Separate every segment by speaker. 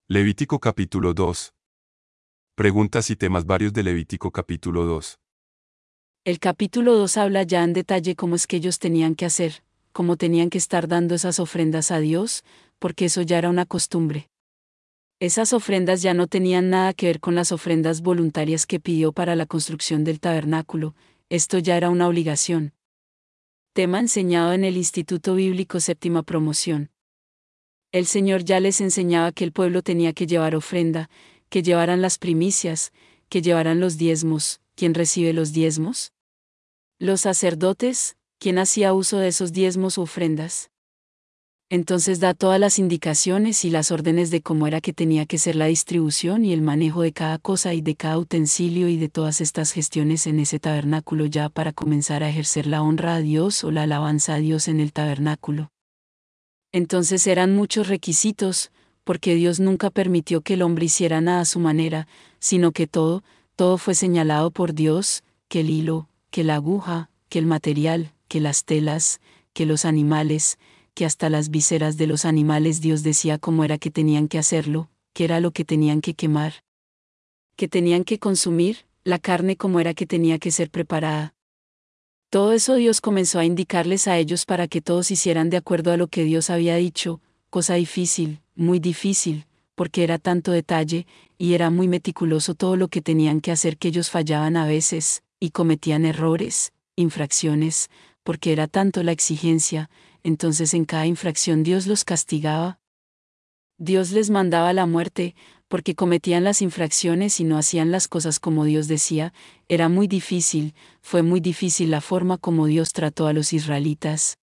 Speaker 1: Levítico capítulo 2. Preguntas y temas varios de Levítico capítulo 2.
Speaker 2: El capítulo 2 habla ya en detalle cómo es que ellos tenían que hacer, cómo tenían que estar dando esas ofrendas a Dios, porque eso ya era una costumbre. Esas ofrendas ya no tenían nada que ver con las ofrendas voluntarias que pidió para la construcción del tabernáculo, esto ya era una obligación. Tema enseñado en el Instituto Bíblico Séptima Promoción. El Señor ya les enseñaba que el pueblo tenía que llevar ofrenda, que llevaran las primicias, que llevaran los diezmos. ¿Quién recibe los diezmos? Los sacerdotes. ¿Quién hacía uso de esos diezmos u ofrendas? Entonces da todas las indicaciones y las órdenes de cómo era que tenía que ser la distribución y el manejo de cada cosa y de cada utensilio y de todas estas gestiones en ese tabernáculo ya para comenzar a ejercer la honra a Dios o la alabanza a Dios en el tabernáculo. Entonces eran muchos requisitos, porque Dios nunca permitió que el hombre hiciera nada a su manera, sino que todo fue señalado por Dios, que el hilo, que la aguja, que el material, que las telas, que los animales, que hasta las vísceras de los animales Dios decía cómo era que tenían que hacerlo, que era lo que tenían que quemar, que tenían que consumir, la carne cómo era que tenía que ser preparada. Todo eso Dios comenzó a indicarles a ellos para que todos hicieran de acuerdo a lo que Dios había dicho, cosa difícil, muy difícil, porque era tanto detalle, y era muy meticuloso todo lo que tenían que hacer que ellos fallaban a veces, y cometían errores, infracciones, porque era tanto la exigencia, entonces en cada infracción Dios los castigaba. Dios les mandaba la muerte, porque cometían las infracciones y no hacían las cosas como Dios decía, era muy difícil, fue muy difícil la forma como Dios trató a los israelitas.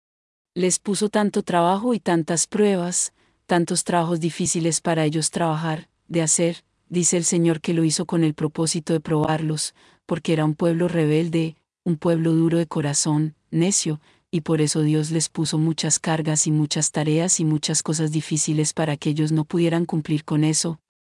Speaker 2: Les puso tanto trabajo y tantas pruebas, tantos trabajos difíciles para ellos trabajar, de hacer, dice el Señor que lo hizo con el propósito de probarlos, porque era un pueblo rebelde, un pueblo duro de corazón, necio, y por eso Dios les puso muchas cargas y muchas tareas y muchas cosas difíciles para que ellos no pudieran cumplir con eso.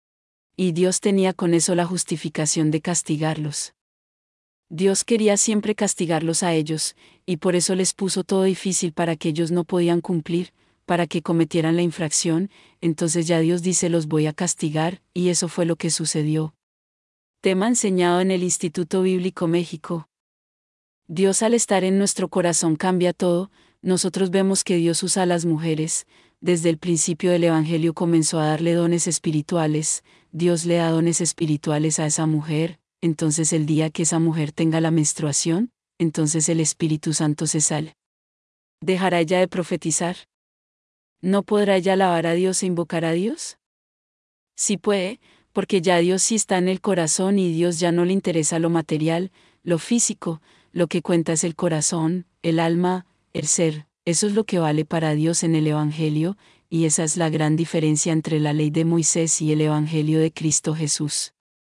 Speaker 2: Y Dios tenía con eso la justificación de castigarlos. Dios quería siempre castigarlos a ellos, y por eso les puso todo difícil para que ellos no podían cumplir, para que cometieran la infracción, entonces ya Dios dice los voy a castigar, y eso fue lo que sucedió. Tema enseñado en el Instituto Bíblico México. Dios al estar en nuestro corazón cambia todo, nosotros vemos que Dios usa a las mujeres, desde el principio del Evangelio comenzó a darle dones espirituales, Dios le da dones espirituales a esa mujer, entonces el día que esa mujer tenga la menstruación, entonces el Espíritu Santo se sale. ¿Dejará ella de profetizar? ¿No podrá ella alabar a Dios e invocar a Dios? Sí puede, porque ya Dios sí está en el corazón y Dios ya no le interesa lo material, lo físico, lo que cuenta es el corazón, el alma, el ser, eso es lo que vale para Dios en el Evangelio, y esa es la gran diferencia entre la ley de Moisés y el Evangelio de Cristo Jesús.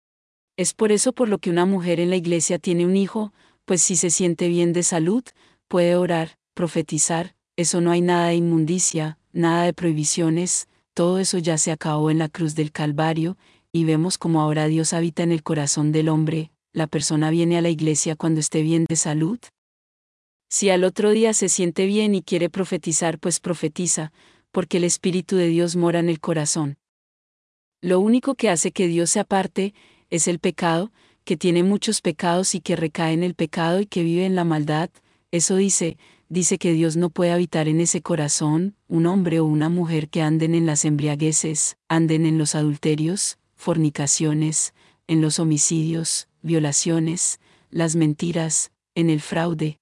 Speaker 2: Es por eso por lo que una mujer en la iglesia tiene un hijo, pues si se siente bien de salud, puede orar, profetizar, eso no hay nada de inmundicia, nada de prohibiciones, todo eso ya se acabó en la cruz del Calvario, y vemos como ahora Dios habita en el corazón del hombre, la persona viene a la iglesia cuando esté bien de salud. Si al otro día se siente bien y quiere profetizar, pues profetiza, porque el Espíritu de Dios mora en el corazón. Lo único que hace que Dios se aparte, es el pecado, que tiene muchos pecados y que recae en el pecado y que vive en la maldad, eso dice que Dios no puede habitar en ese corazón, un hombre o una mujer que anden en las embriagueces, anden en los adulterios, fornicaciones, en los homicidios, violaciones, las mentiras, en el fraude,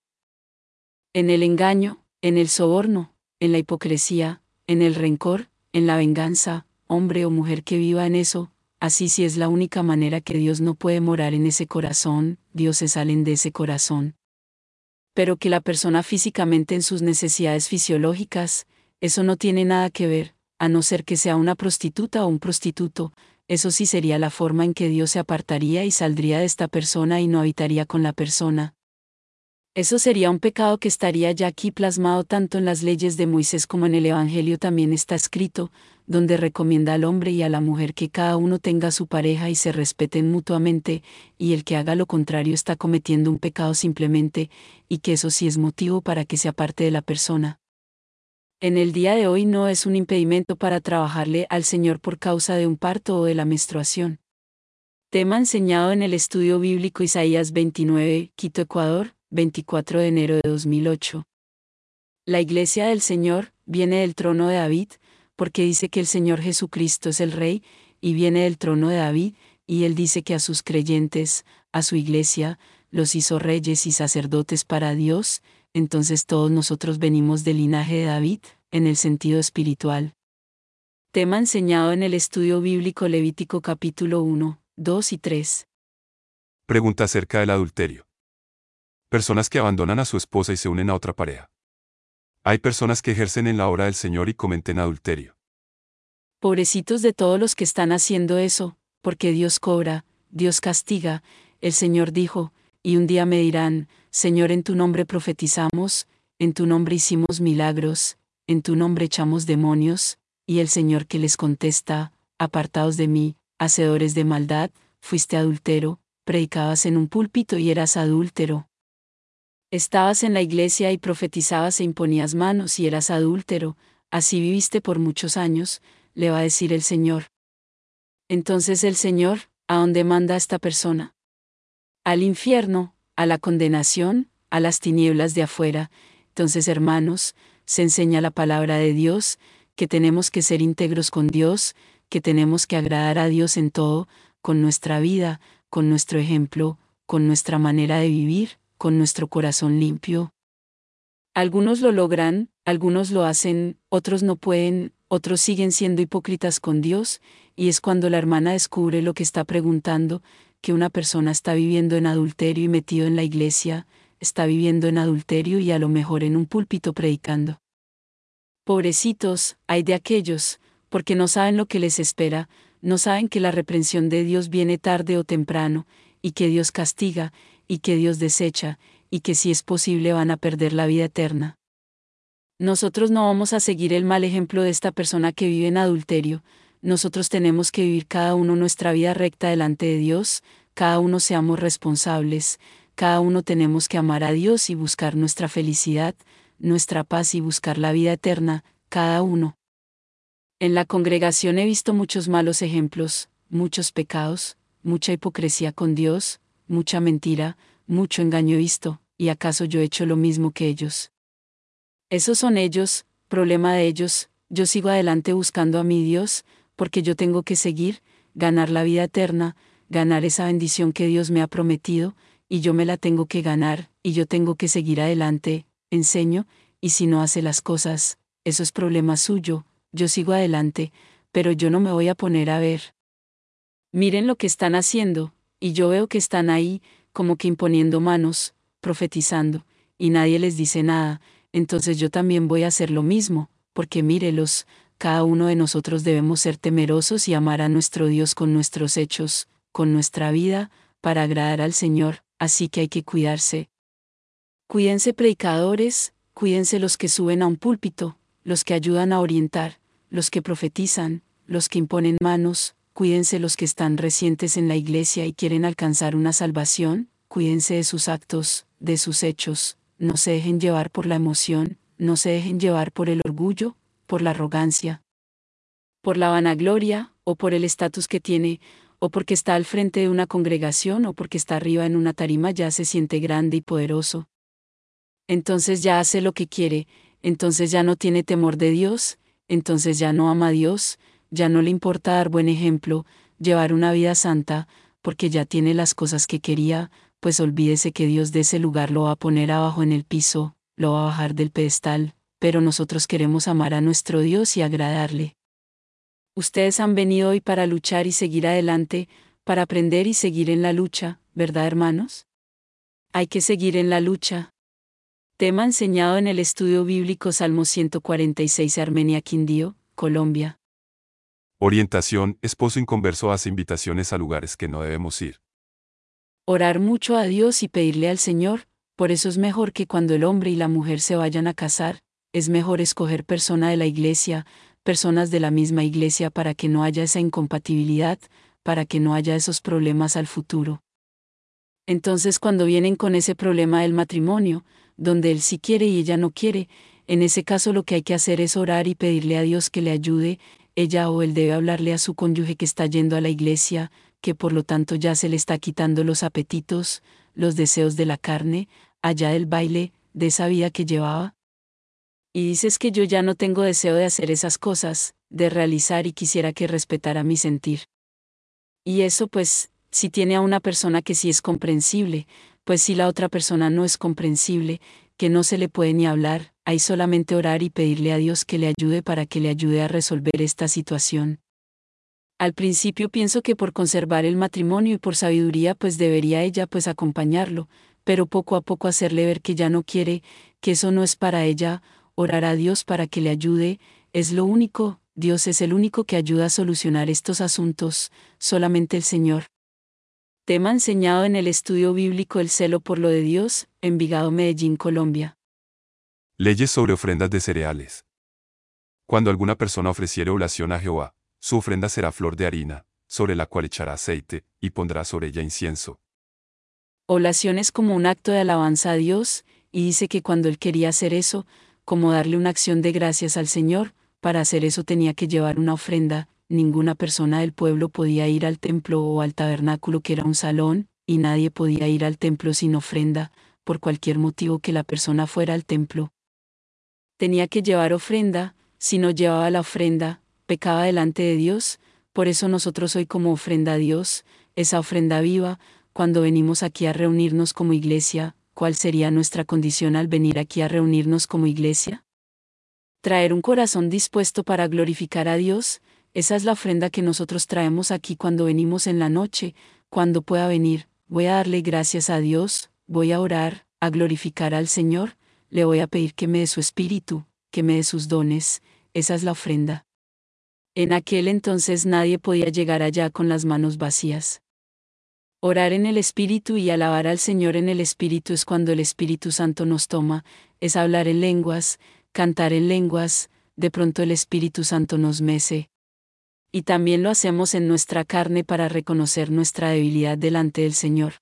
Speaker 2: en el engaño, en el soborno, en la hipocresía, en el rencor, en la venganza, hombre o mujer que viva en eso, así si es la única manera que Dios no puede morar en ese corazón, Dios se salen de ese corazón. Pero que la persona físicamente en sus necesidades fisiológicas, eso no tiene nada que ver, a no ser que sea una prostituta o un prostituto, eso sí sería la forma en que Dios se apartaría y saldría de esta persona y no habitaría con la persona. Eso sería un pecado que estaría ya aquí plasmado tanto en las leyes de Moisés como en el Evangelio también está escrito, donde recomienda al hombre y a la mujer que cada uno tenga su pareja y se respeten mutuamente, y el que haga lo contrario está cometiendo un pecado simplemente, y que eso sí es motivo para que se aparte de la persona. En el día de hoy no es un impedimento para trabajarle al Señor por causa de un parto o de la menstruación. Tema enseñado en el estudio bíblico Isaías 29, Quito, Ecuador, 24 de enero de 2008. La Iglesia del Señor viene del trono de David, porque dice que el Señor Jesucristo es el Rey, y viene del trono de David, y Él dice que a sus creyentes, a su Iglesia, los hizo reyes y sacerdotes para Dios. Entonces todos nosotros venimos del linaje de David, en el sentido espiritual. Tema enseñado en el estudio bíblico Levítico capítulo 1, 2 y 3.
Speaker 1: Pregunta acerca del adulterio. Personas que abandonan a su esposa y se unen a otra pareja. Hay personas que ejercen en la obra del Señor y cometen adulterio.
Speaker 2: Pobrecitos de todos los que están haciendo eso, porque Dios cobra, Dios castiga. El Señor dijo, y un día me dirán, Señor, en tu nombre profetizamos, en tu nombre hicimos milagros, en tu nombre echamos demonios, y el Señor que les contesta, apartaos de mí, hacedores de maldad, fuiste adúltero, predicabas en un púlpito y eras adúltero. Estabas en la iglesia y profetizabas e imponías manos y eras adúltero, así viviste por muchos años, le va a decir el Señor. Entonces el Señor, ¿a dónde manda a esta persona? Al infierno, a la condenación, a las tinieblas de afuera. Entonces, hermanos, se enseña la palabra de Dios, que tenemos que ser íntegros con Dios, que tenemos que agradar a Dios en todo, con nuestra vida, con nuestro ejemplo, con nuestra manera de vivir, con nuestro corazón limpio. Algunos lo logran, algunos lo hacen, otros no pueden, otros siguen siendo hipócritas con Dios, y es cuando la hermana descubre lo que está preguntando, que una persona está viviendo en adulterio y metido en la iglesia, está viviendo en adulterio y a lo mejor en un púlpito predicando. Pobrecitos, ay de aquellos, porque no saben lo que les espera, no saben que la reprensión de Dios viene tarde o temprano, y que Dios castiga, y que Dios desecha, y que si es posible van a perder la vida eterna. Nosotros no vamos a seguir el mal ejemplo de esta persona que vive en adulterio, nosotros tenemos que vivir cada uno nuestra vida recta delante de Dios, cada uno seamos responsables, cada uno tenemos que amar a Dios y buscar nuestra felicidad, nuestra paz y buscar la vida eterna, cada uno. En la congregación he visto muchos malos ejemplos, muchos pecados, mucha hipocresía con Dios, mucha mentira, mucho engaño he visto, ¿y acaso yo he hecho lo mismo que ellos? Esos son ellos, problema de ellos, yo sigo adelante buscando a mi Dios, porque yo tengo que seguir, ganar la vida eterna, ganar esa bendición que Dios me ha prometido, y yo me la tengo que ganar, y yo tengo que seguir adelante, enseño, y si no hace las cosas, eso es problema suyo, yo sigo adelante, pero yo no me voy a poner a ver. Miren lo que están haciendo, y yo veo que están ahí, como que imponiendo manos, profetizando, y nadie les dice nada, entonces yo también voy a hacer lo mismo, porque mírelos, cada uno de nosotros debemos ser temerosos y amar a nuestro Dios con nuestros hechos, con nuestra vida, para agradar al Señor, así que hay que cuidarse. Cuídense predicadores, cuídense los que suben a un púlpito, los que ayudan a orientar, los que profetizan, los que imponen manos, cuídense los que están recientes en la iglesia y quieren alcanzar una salvación, cuídense de sus actos, de sus hechos, no se dejen llevar por la emoción, no se dejen llevar por el orgullo, por la arrogancia, por la vanagloria, o por el estatus que tiene, o porque está al frente de una congregación o porque está arriba en una tarima ya se siente grande y poderoso. Entonces ya hace lo que quiere, entonces ya no tiene temor de Dios, entonces ya no ama a Dios, ya no le importa dar buen ejemplo, llevar una vida santa, porque ya tiene las cosas que quería, pues olvídese que Dios de ese lugar lo va a poner abajo en el piso, lo va a bajar del pedestal, pero nosotros queremos amar a nuestro Dios y agradarle. Ustedes han venido hoy para luchar y seguir adelante, para aprender y seguir en la lucha, ¿verdad, hermanos? Hay que seguir en la lucha. Tema enseñado en el estudio bíblico Salmo 146 Armenia Quindío, Colombia.
Speaker 1: Orientación: esposo inconverso hace invitaciones a lugares que no debemos ir.
Speaker 2: Orar mucho a Dios y pedirle al Señor, por eso es mejor que cuando el hombre y la mujer se vayan a casar, es mejor escoger persona de la iglesia, personas de la misma iglesia para que no haya esa incompatibilidad, para que no haya esos problemas al futuro. Entonces cuando vienen con ese problema del matrimonio, donde él sí quiere y ella no quiere, En ese caso lo que hay que hacer es orar y pedirle a Dios que le ayude. Ella o él debe hablarle a su cónyuge que está yendo a la iglesia, que por lo tanto ya se le está quitando los apetitos, los deseos de la carne, allá del baile, de esa vida que llevaba. Y dices que yo ya no tengo deseo de hacer esas cosas, de realizar y quisiera que respetara mi sentir. Y eso pues, si tiene a una persona que sí es comprensible, pues si la otra persona no es comprensible, que no se le puede ni hablar, hay solamente orar y pedirle a Dios que le ayude para que le ayude a resolver esta situación. Al principio pienso que por conservar el matrimonio y por sabiduría pues debería ella pues acompañarlo, pero poco a poco hacerle ver que ya no quiere, que eso no es para ella, orar a Dios para que le ayude, es lo único, Dios es el único que ayuda a solucionar estos asuntos, solamente el Señor. Tema enseñado en el estudio bíblico El celo por lo de Dios, Envigado, Medellín, Colombia.
Speaker 1: Leyes sobre ofrendas de cereales. Cuando alguna persona ofreciere oblación a Jehová, su ofrenda será flor de harina, sobre la cual echará aceite, y pondrá sobre ella incienso.
Speaker 2: Oblación es como un acto de alabanza a Dios, y dice que cuando él quería hacer eso, como darle una acción de gracias al Señor, para hacer eso tenía que llevar una ofrenda, ninguna persona del pueblo podía ir al templo o al tabernáculo que era un salón, y nadie podía ir al templo sin ofrenda, por cualquier motivo que la persona fuera al templo. Tenía que llevar ofrenda, si no llevaba la ofrenda, pecaba delante de Dios, por eso nosotros hoy como ofrenda a Dios, esa ofrenda viva, cuando venimos aquí a reunirnos como iglesia, ¿cuál sería nuestra condición al venir aquí a reunirnos como iglesia? Traer un corazón dispuesto para glorificar a Dios, esa es la ofrenda que nosotros traemos aquí cuando venimos en la noche, cuando pueda venir, voy a darle gracias a Dios, voy a orar, a glorificar al Señor, le voy a pedir que me dé su espíritu, que me dé sus dones, esa es la ofrenda. En aquel entonces nadie podía llegar allá con las manos vacías. Orar en el Espíritu y alabar al Señor en el Espíritu es cuando el Espíritu Santo nos toma, es hablar en lenguas, cantar en lenguas, de pronto el Espíritu Santo nos mece. Y también lo hacemos en nuestra carne para reconocer nuestra debilidad delante del Señor.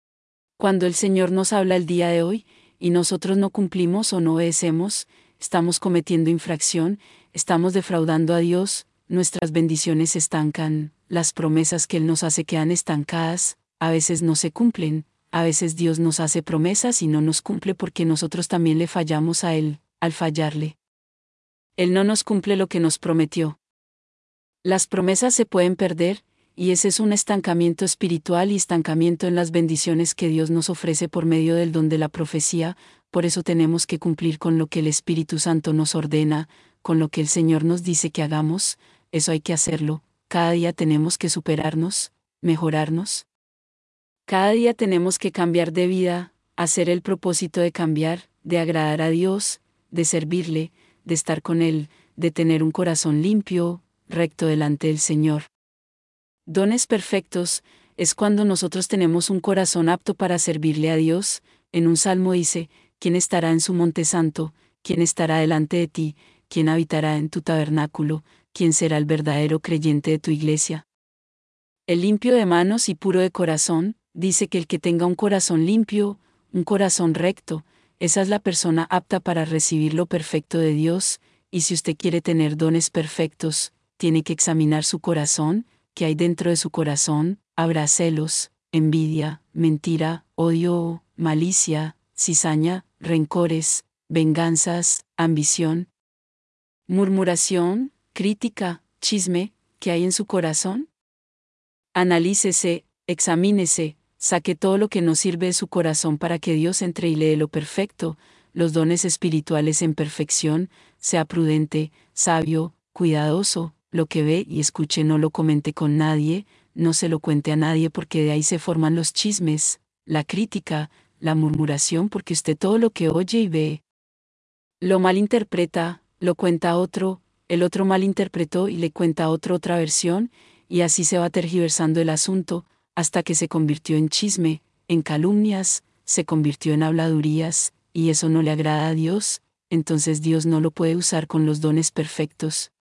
Speaker 2: Cuando el Señor nos habla el día de hoy, y nosotros no cumplimos o no obedecemos, estamos cometiendo infracción, estamos defraudando a Dios, nuestras bendiciones se estancan, las promesas que Él nos hace quedan estancadas, a veces no se cumplen, a veces Dios nos hace promesas y no nos cumple porque nosotros también le fallamos a Él, al fallarle. Él no nos cumple lo que nos prometió. Las promesas se pueden perder, y ese es un estancamiento espiritual y estancamiento en las bendiciones que Dios nos ofrece por medio del don de la profecía, por eso tenemos que cumplir con lo que el Espíritu Santo nos ordena, con lo que el Señor nos dice que hagamos, eso hay que hacerlo, cada día tenemos que superarnos, mejorarnos. Cada día tenemos que cambiar de vida, hacer el propósito de cambiar, de agradar a Dios, de servirle, de estar con Él, de tener un corazón limpio, recto delante del Señor. Dones perfectos, es cuando nosotros tenemos un corazón apto para servirle a Dios. En un salmo dice, ¿quién estará en su monte santo? ¿Quién estará delante de ti? ¿Quién habitará en tu tabernáculo? ¿Quién será el verdadero creyente de tu iglesia? El limpio de manos y puro de corazón, dice que el que tenga un corazón limpio, un corazón recto, esa es la persona apta para recibir lo perfecto de Dios, y si usted quiere tener dones perfectos, tiene que examinar su corazón, que hay dentro de su corazón, habrá celos, envidia, mentira, odio, malicia, cizaña, rencores, venganzas, ambición, murmuración, crítica, chisme, ¿qué hay en su corazón? Analícese, examínese, saque todo lo que no sirve de su corazón para que Dios entre y le dé lo perfecto, los dones espirituales en perfección, sea prudente, sabio, cuidadoso, lo que ve y escuche no lo comente con nadie, no se lo cuente a nadie porque de ahí se forman los chismes, la crítica, la murmuración porque usted todo lo que oye y ve lo malinterpreta, lo cuenta a otro, el otro malinterpretó y le cuenta a otro otra versión, y así se va tergiversando el asunto, hasta que se convirtió en chisme, en calumnias, se convirtió en habladurías, y eso no le agrada a Dios, entonces Dios no lo puede usar con los dones perfectos.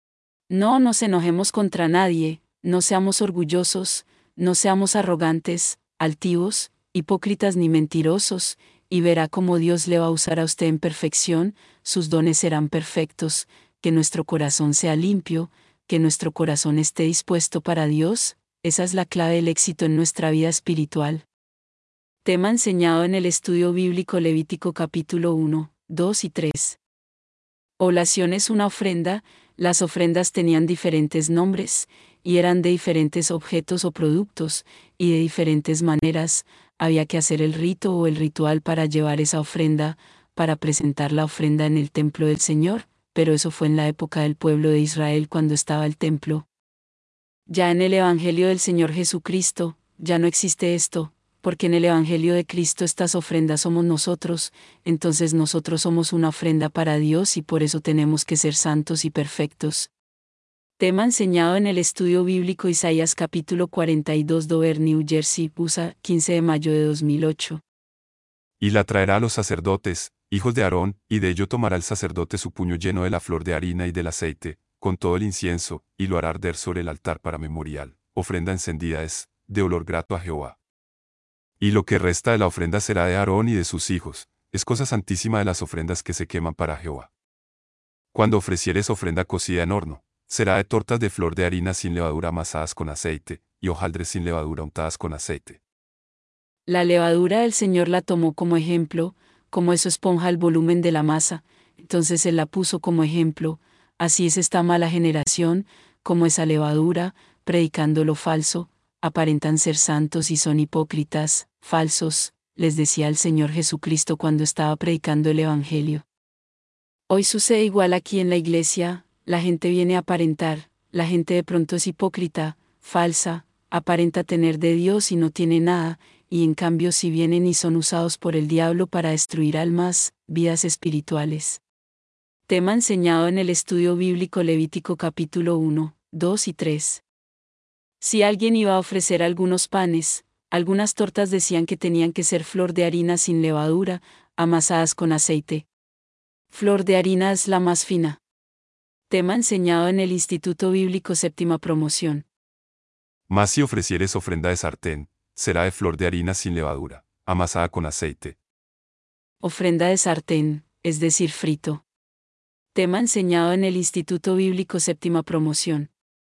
Speaker 2: No nos enojemos contra nadie, no seamos orgullosos, no seamos arrogantes, altivos, hipócritas ni mentirosos, y verá cómo Dios le va a usar a usted en perfección, sus dones serán perfectos, que nuestro corazón sea limpio, que nuestro corazón esté dispuesto para Dios, esa es la clave del éxito en nuestra vida espiritual. Tema enseñado en el estudio bíblico Levítico capítulo 1, 2 y 3. Oblación es una ofrenda, las ofrendas tenían diferentes nombres, y eran de diferentes objetos o productos, y de diferentes maneras, había que hacer el rito o el ritual para llevar esa ofrenda, para presentar la ofrenda en el templo del Señor, pero eso fue en la época del pueblo de Israel cuando estaba el templo. Ya en el Evangelio del Señor Jesucristo, ya no existe esto, porque en el Evangelio de Cristo estas ofrendas somos nosotros, entonces nosotros somos una ofrenda para Dios y por eso tenemos que ser santos y perfectos. Tema enseñado en el estudio bíblico Isaías capítulo 42 Dover, New Jersey, USA, 15 de mayo de 2008.
Speaker 1: Y la traerá a los sacerdotes, hijos de Aarón, y de ello tomará el sacerdote su puño lleno de la flor de harina y del aceite, con todo el incienso, y lo hará arder sobre el altar para memorial. Ofrenda encendida es, de olor grato a Jehová. Y lo que resta de la ofrenda será de Aarón y de sus hijos, es cosa santísima de las ofrendas que se queman para Jehová. Cuando ofrecieres ofrenda cocida en horno, será de tortas de flor de harina sin levadura amasadas con aceite, y hojaldres sin levadura untadas con aceite.
Speaker 2: La levadura del Señor la tomó como ejemplo, como eso esponja el volumen de la masa, entonces Él la puso como ejemplo, así es esta mala generación, como esa levadura, predicando lo falso, aparentan ser santos y son hipócritas, falsos, les decía el Señor Jesucristo cuando estaba predicando el Evangelio. Hoy sucede igual aquí en la iglesia, la gente viene a aparentar, la gente de pronto es hipócrita, falsa, aparenta tener de Dios y no tiene nada, y en cambio si vienen y son usados por el diablo para destruir almas, vidas espirituales. Tema enseñado en el estudio bíblico Levítico capítulo 1, 2 y 3. Si alguien iba a ofrecer algunos panes, algunas tortas decían que tenían que ser flor de harina sin levadura, amasadas con aceite. Flor de harina es la más fina. Tema enseñado en el Instituto Bíblico Séptima Promoción.
Speaker 1: Mas si ofrecieres ofrenda de sartén, será de flor de harina sin levadura, amasada con aceite.
Speaker 2: Ofrenda de sartén, es decir, frito. Tema enseñado en el Instituto Bíblico Séptima Promoción.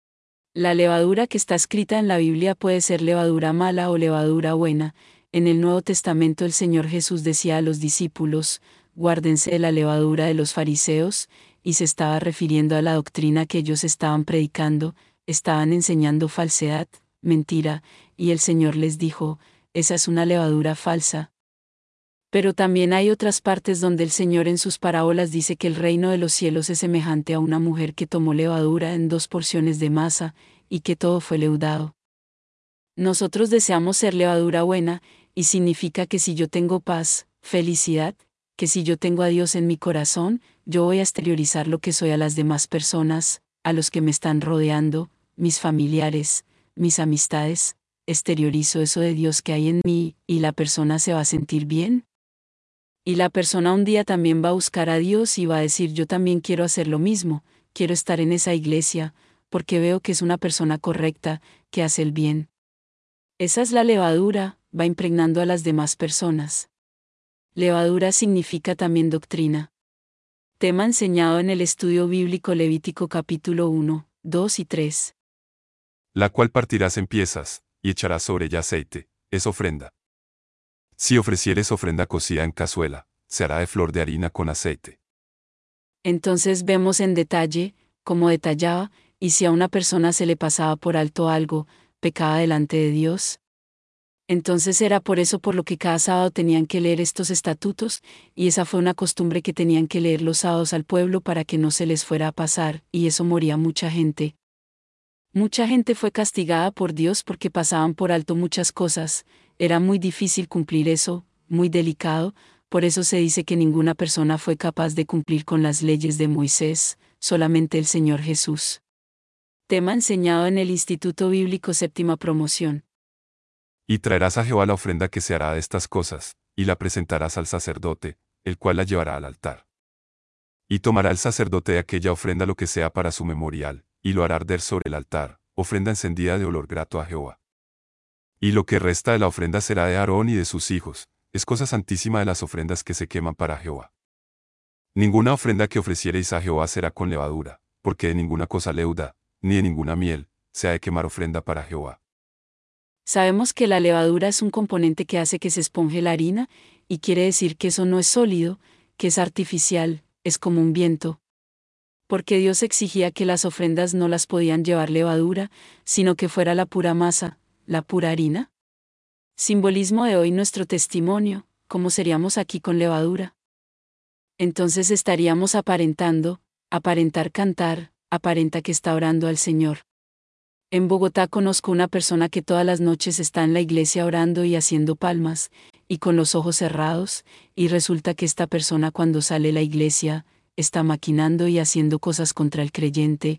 Speaker 2: La levadura que está escrita en la Biblia puede ser levadura mala o levadura buena. En el Nuevo Testamento el Señor Jesús decía a los discípulos, guárdense de la levadura de los fariseos, y se estaba refiriendo a la doctrina que ellos estaban predicando, estaban enseñando falsedad, mentira, y el Señor les dijo, esa es una levadura falsa. Pero también hay otras partes donde el Señor en sus parábolas dice que el reino de los cielos es semejante a una mujer que tomó levadura en 2 porciones de masa, y que todo fue leudado. Nosotros deseamos ser levadura buena, y significa que si yo tengo paz, felicidad, que si yo tengo a Dios en mi corazón, yo voy a exteriorizar lo que soy a las demás personas, a los que me están rodeando, mis familiares, mis amistades, exteriorizo eso de Dios que hay en mí, y la persona se va a sentir bien. Y la persona un día también va a buscar a Dios y va a decir yo también quiero hacer lo mismo, quiero estar en esa iglesia, porque veo que es una persona correcta, que hace el bien. Esa es la levadura, va impregnando a las demás personas. Levadura significa también doctrina. Tema enseñado en el estudio bíblico Levítico capítulo 1, 2 y 3.
Speaker 1: La cual partirás en piezas, y echarás sobre ella aceite, es ofrenda. Si ofrecieres ofrenda cocida en cazuela, se hará de flor de harina con aceite.
Speaker 2: Entonces vemos en detalle, como detallaba, y si a una persona se le pasaba por alto algo, pecaba delante de Dios. Entonces era por eso por lo que cada sábado tenían que leer estos estatutos, y esa fue una costumbre que tenían que leer los sábados al pueblo para que no se les fuera a pasar, y eso moría mucha gente. Mucha gente fue castigada por Dios porque pasaban por alto muchas cosas, era muy difícil cumplir eso, muy delicado, por eso se dice que ninguna persona fue capaz de cumplir con las leyes de Moisés, solamente el Señor Jesús. Tema enseñado en el Instituto Bíblico Séptima Promoción.
Speaker 1: Y traerás a Jehová la ofrenda que se hará de estas cosas, y la presentarás al sacerdote, el cual la llevará al altar. Y tomará el sacerdote de aquella ofrenda lo que sea para su memorial, y lo hará arder sobre el altar, ofrenda encendida de olor grato a Jehová. Y lo que resta de la ofrenda será de Aarón y de sus hijos, es cosa santísima de las ofrendas que se queman para Jehová. Ninguna ofrenda que ofreciereis a Jehová será con levadura, porque de ninguna cosa leuda, ni de ninguna miel, se ha de quemar ofrenda para Jehová.
Speaker 2: Sabemos que la levadura es un componente que hace que se esponje la harina, y quiere decir que eso no es sólido, que es artificial, es como un viento. Porque Dios exigía que las ofrendas no las podían llevar levadura, sino que fuera la pura masa, la pura harina. Simbolismo de hoy nuestro testimonio, ¿cómo seríamos aquí con levadura? Entonces estaríamos aparentar cantar, aparenta que está orando al Señor. En Bogotá conozco una persona que todas las noches está en la iglesia orando y haciendo palmas, y con los ojos cerrados, y resulta que esta persona cuando sale de la iglesia, está maquinando y haciendo cosas contra el creyente,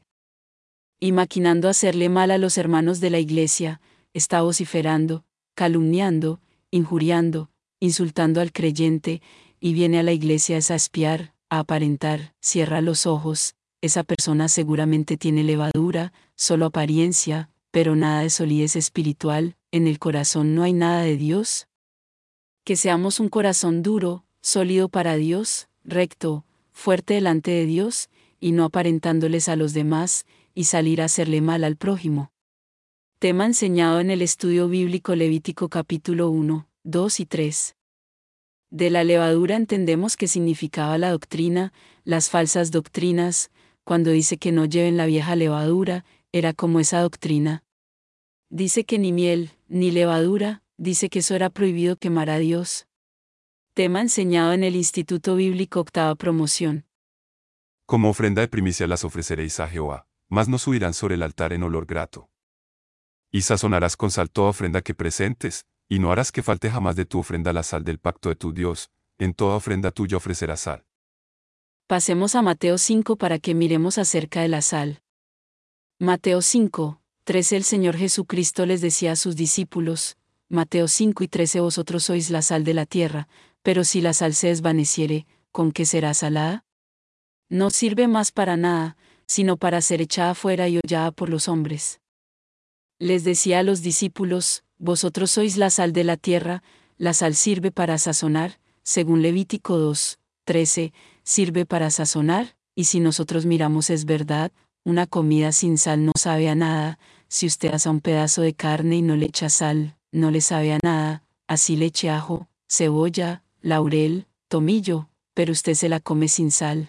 Speaker 2: y maquinando hacerle mal a los hermanos de la iglesia, está vociferando, calumniando, injuriando, insultando al creyente, y viene a la iglesia a espiar, a aparentar, cierra los ojos, esa persona seguramente tiene levadura, solo apariencia, pero nada de solidez espiritual, en el corazón no hay nada de Dios. Que seamos un corazón duro, sólido para Dios, recto, fuerte delante de Dios, y no aparentándoles a los demás, y salir a hacerle mal al prójimo. Tema enseñado en el estudio bíblico Levítico capítulo 1, 2 y 3. De la levadura entendemos que significaba la doctrina, las falsas doctrinas, cuando dice que no lleven la vieja levadura, era como esa doctrina. Dice que ni miel, ni levadura, dice que eso era prohibido quemar a Dios. Tema enseñado en el Instituto Bíblico Octava Promoción.
Speaker 1: Como ofrenda de primicia las ofreceréis a Jehová, mas no subirán sobre el altar en olor grato. Y sazonarás con sal toda ofrenda que presentes, y no harás que falte jamás de tu ofrenda la sal del pacto de tu Dios, en toda ofrenda tuya ofrecerás sal.
Speaker 2: Pasemos a Mateo 5 para que miremos acerca de la sal. Mateo 5, 13 El Señor Jesucristo les decía a sus discípulos, Mateo 5 y 13 Vosotros sois la sal de la tierra, pero si la sal se desvaneciere, ¿con qué será salada? No sirve más para nada, sino para ser echada fuera y hollada por los hombres. Les decía a los discípulos, Vosotros sois la sal de la tierra, la sal sirve para sazonar, según Levítico 2, 13, sirve para sazonar, y si nosotros miramos es verdad, una comida sin sal no sabe a nada, si usted asa un pedazo de carne y no le echa sal, no le sabe a nada, así le eche ajo, cebolla, laurel, tomillo, pero usted se la come sin sal.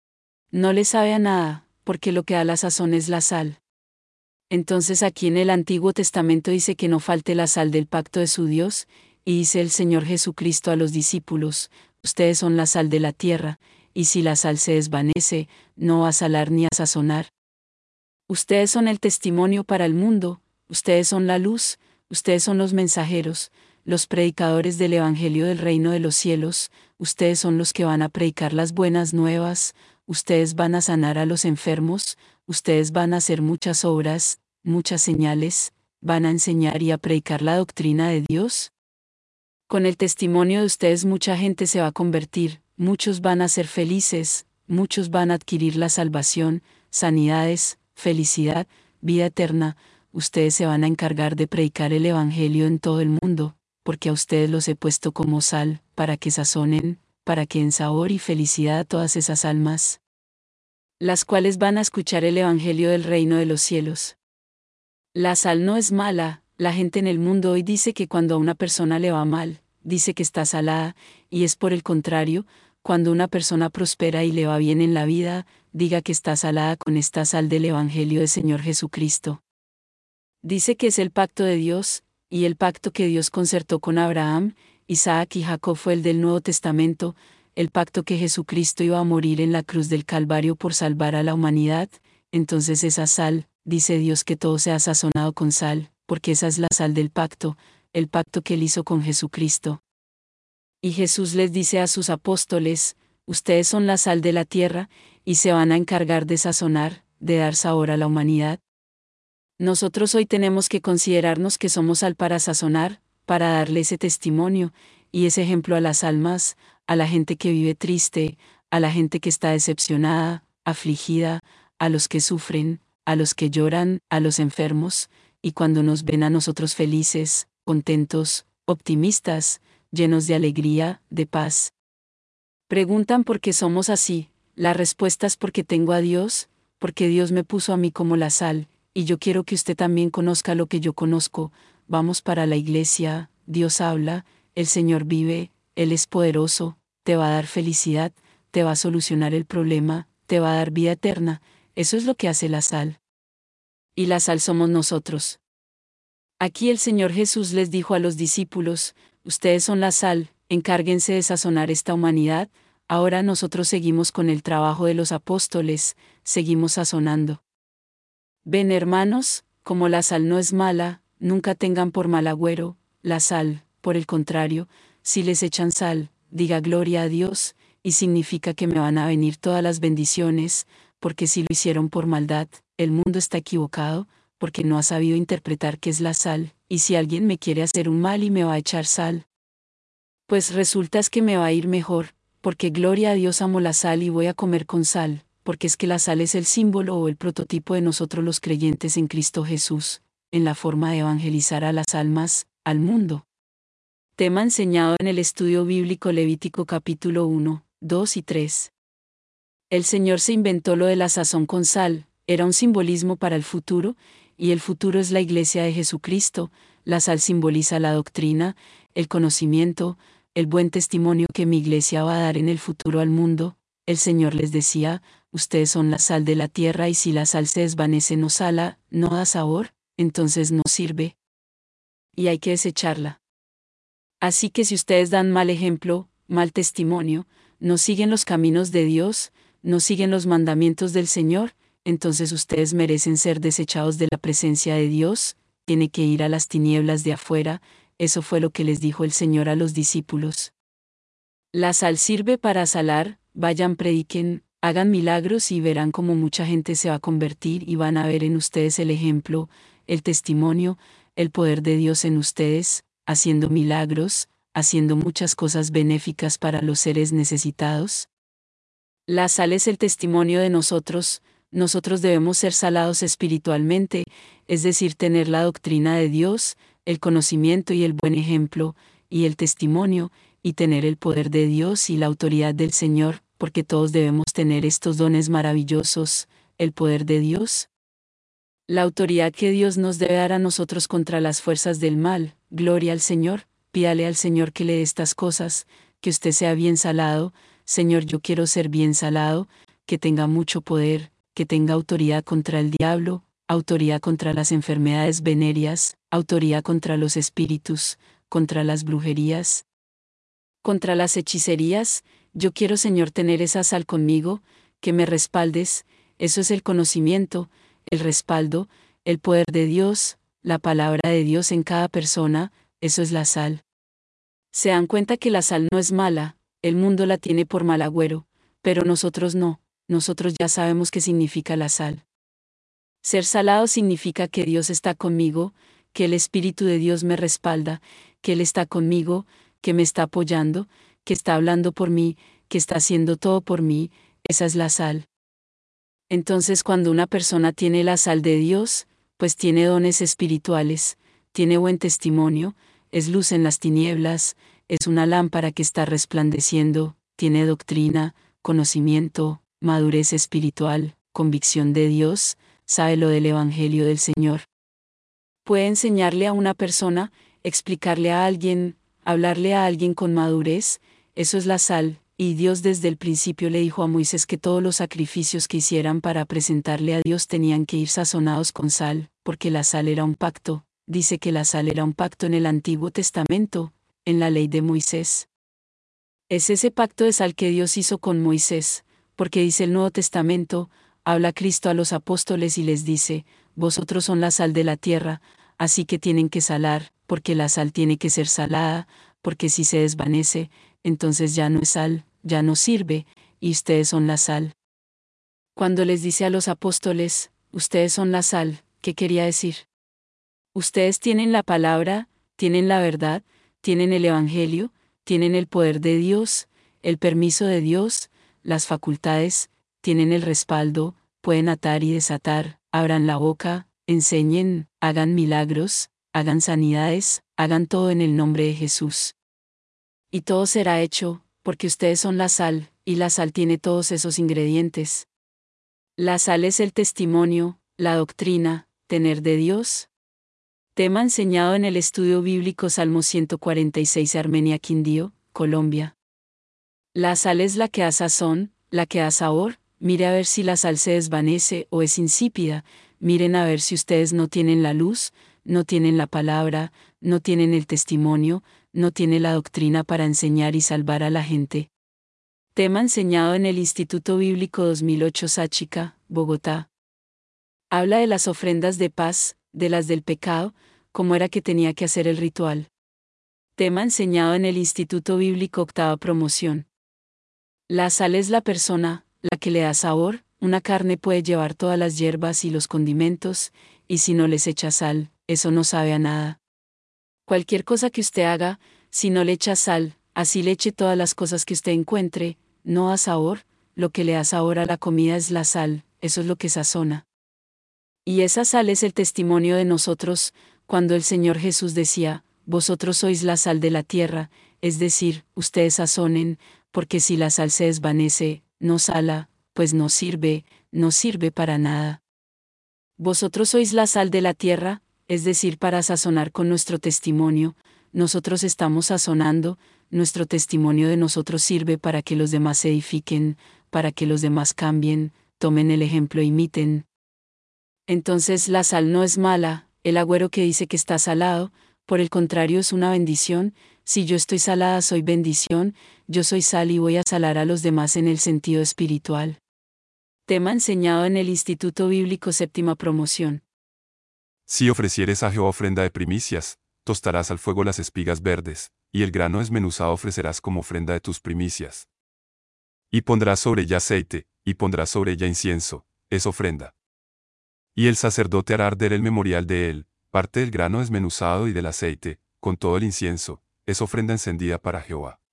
Speaker 2: No le sabe a nada, porque lo que da la sazón es la sal. Entonces aquí en el Antiguo Testamento dice que no falte la sal del pacto de su Dios, y dice el Señor Jesucristo a los discípulos, ustedes son la sal de la tierra, y si la sal se desvanece, no va a salar ni a sazonar. Ustedes son el testimonio para el mundo, ustedes son la luz, ustedes son los mensajeros, los predicadores del Evangelio del Reino de los Cielos, ustedes son los que van a predicar las buenas nuevas, ustedes van a sanar a los enfermos, ustedes van a hacer muchas obras, muchas señales, van a enseñar y a predicar la doctrina de Dios. Con el testimonio de ustedes mucha gente se va a convertir, muchos van a ser felices, muchos van a adquirir la salvación, sanidades, felicidad, vida eterna, ustedes se van a encargar de predicar el Evangelio en todo el mundo, porque a ustedes los he puesto como sal, para que sazonen, para que den sabor y felicidad a todas esas almas, las cuales van a escuchar el Evangelio del Reino de los Cielos. La sal no es mala, la gente en el mundo hoy dice que cuando a una persona le va mal, dice que está salada, y es por el contrario, cuando una persona prospera y le va bien en la vida, diga que está salada con esta sal del Evangelio del Señor Jesucristo. Dice que es el pacto de Dios, y el pacto que Dios concertó con Abraham, Isaac y Jacob fue el del Nuevo Testamento, el pacto que Jesucristo iba a morir en la cruz del Calvario por salvar a la humanidad, entonces esa sal, dice Dios que todo sea sazonado con sal, porque esa es la sal del pacto, el pacto que él hizo con Jesucristo. Y Jesús les dice a sus apóstoles, ustedes son la sal de la tierra, y se van a encargar de sazonar, de dar sabor a la humanidad. Nosotros hoy tenemos que considerarnos que somos sal para sazonar, para darle ese testimonio, y ese ejemplo a las almas, a la gente que vive triste, a la gente que está decepcionada, afligida, a los que sufren, a los que lloran, a los enfermos, y cuando nos ven a nosotros felices, contentos, optimistas, llenos de alegría, de paz. Preguntan por qué somos así. La respuesta es porque tengo a Dios, porque Dios me puso a mí como la sal, y yo quiero que usted también conozca lo que yo conozco. Vamos para la iglesia, Dios habla, el Señor vive, Él es poderoso, te va a dar felicidad, te va a solucionar el problema, te va a dar vida eterna. Eso es lo que hace la sal. Y la sal somos nosotros. Aquí el Señor Jesús les dijo a los discípulos, ustedes son la sal, encárguense de sazonar esta humanidad. Ahora nosotros seguimos con el trabajo de los apóstoles, seguimos sazonando. Ven hermanos, como la sal no es mala, nunca tengan por mal agüero la sal, por el contrario, si les echan sal, diga gloria a Dios, y significa que me van a venir todas las bendiciones, porque si lo hicieron por maldad, el mundo está equivocado, porque no ha sabido interpretar qué es la sal, y si alguien me quiere hacer un mal y me va a echar sal, pues resulta es que me va a ir mejor, porque gloria a Dios amo la sal y voy a comer con sal, porque es que la sal es el símbolo o el prototipo de nosotros los creyentes en Cristo Jesús, en la forma de evangelizar a las almas, al mundo. Tema enseñado en el estudio bíblico Levítico capítulo 1, 2 y 3. El Señor se inventó lo de la sazón con sal, era un simbolismo para el futuro, y el futuro es la iglesia de Jesucristo. La sal simboliza la doctrina, el conocimiento, el buen testimonio que mi iglesia va a dar en el futuro al mundo. El Señor les decía, ustedes son la sal de la tierra y si la sal se desvanece no sala, no da sabor, entonces no sirve. Y hay que desecharla. Así que si ustedes dan mal ejemplo, mal testimonio, no siguen los caminos de Dios, no siguen los mandamientos del Señor, entonces ustedes merecen ser desechados de la presencia de Dios, tiene que ir a las tinieblas de afuera. Eso fue lo que les dijo el Señor a los discípulos. La sal sirve para salar, vayan prediquen, hagan milagros y verán cómo mucha gente se va a convertir y van a ver en ustedes el ejemplo, el testimonio, el poder de Dios en ustedes, haciendo milagros, haciendo muchas cosas benéficas para los seres necesitados. La sal es el testimonio de nosotros debemos ser salados espiritualmente, es decir, tener la doctrina de Dios, el conocimiento y el buen ejemplo, y el testimonio, y tener el poder de Dios y la autoridad del Señor, porque todos debemos tener estos dones maravillosos, el poder de Dios, la autoridad que Dios nos debe dar a nosotros contra las fuerzas del mal. Gloria al Señor, pídale al Señor que le dé estas cosas, que usted sea bien salado. Señor, yo quiero ser bien salado, que tenga mucho poder, que tenga autoridad contra el diablo, autoridad contra las enfermedades venéreas, autoridad contra los espíritus, contra las brujerías, contra las hechicerías. Yo quiero, Señor, tener esa sal conmigo, que me respaldes. Eso es el conocimiento, el respaldo, el poder de Dios, la palabra de Dios en cada persona. Eso es la sal. Se dan cuenta que la sal no es mala, el mundo la tiene por mal agüero, pero nosotros no, nosotros ya sabemos qué significa la sal. Ser salado significa que Dios está conmigo, que el Espíritu de Dios me respalda, que Él está conmigo, que me está apoyando, que está hablando por mí, que está haciendo todo por mí. Esa es la sal. Entonces cuando una persona tiene la sal de Dios, pues tiene dones espirituales, tiene buen testimonio, es luz en las tinieblas, es una lámpara que está resplandeciendo, tiene doctrina, conocimiento, madurez espiritual, convicción de Dios, sabe lo del Evangelio del Señor. Puede enseñarle a una persona, explicarle a alguien, hablarle a alguien con madurez. Eso es la sal. Y Dios desde el principio le dijo a Moisés que todos los sacrificios que hicieran para presentarle a Dios tenían que ir sazonados con sal, porque la sal era un pacto. Dice que la sal era un pacto en el Antiguo Testamento, en la ley de Moisés. Es ese pacto de sal que Dios hizo con Moisés, porque dice el Nuevo Testamento, habla Cristo a los apóstoles y les dice, vosotros son la sal de la tierra, así que tienen que salar, porque la sal tiene que ser salada, porque si se desvanece, entonces ya no es sal, ya no sirve, y ustedes son la sal. Cuando les dice a los apóstoles, ustedes son la sal, ¿qué quería decir? Ustedes tienen la palabra, tienen la verdad, tienen el Evangelio, tienen el poder de Dios, el permiso de Dios, las facultades, tienen el respaldo, pueden atar y desatar, abran la boca, enseñen, hagan milagros, hagan sanidades, hagan todo en el nombre de Jesús. Y todo será hecho, porque ustedes son la sal, y la sal tiene todos esos ingredientes. La sal es el testimonio, la doctrina, tener de Dios. Tema enseñado en el estudio bíblico Salmo 146 Armenia Quindío, Colombia. La sal es la que da sazón, la que da sabor. Mire a ver si la sal se desvanece o es insípida. Miren a ver si ustedes no tienen la luz, no tienen la palabra, no tienen el testimonio, no tienen la doctrina para enseñar y salvar a la gente. Tema enseñado en el Instituto Bíblico 2008 Sáchica, Bogotá. Habla de las ofrendas de paz, de las del pecado, cómo era que tenía que hacer el ritual. Tema enseñado en el Instituto Bíblico Octava Promoción. La sal es la persona, la que le da sabor. Una carne puede llevar todas las hierbas y los condimentos, y si no les echa sal, eso no sabe a nada. Cualquier cosa que usted haga, si no le echa sal, así le eche todas las cosas que usted encuentre, no da sabor. Lo que le da sabor a la comida es la sal, eso es lo que sazona. Y esa sal es el testimonio de nosotros, cuando el Señor Jesús decía, vosotros sois la sal de la tierra, es decir, ustedes sazonen, porque si la sal se desvanece, no sala, pues no sirve para nada. Vosotros sois la sal de la tierra, es decir, para sazonar con nuestro testimonio, nosotros estamos sazonando, nuestro testimonio de nosotros sirve para que los demás se edifiquen, para que los demás cambien, tomen el ejemplo e imiten. Entonces la sal no es mala, el agüero que dice que está salado, por el contrario es una bendición. Si yo estoy salada soy bendición, yo soy sal y voy a salar a los demás en el sentido espiritual. Tema enseñado en el Instituto Bíblico Séptima Promoción.
Speaker 1: Si ofrecieres a Jehová ofrenda de primicias, tostarás al fuego las espigas verdes, y el grano desmenuzado ofrecerás como ofrenda de tus primicias. Y pondrás sobre ella aceite, y pondrás sobre ella incienso, es ofrenda. Y el sacerdote hará arder el memorial de él, parte del grano desmenuzado y del aceite, con todo el incienso, es ofrenda encendida para Jehová.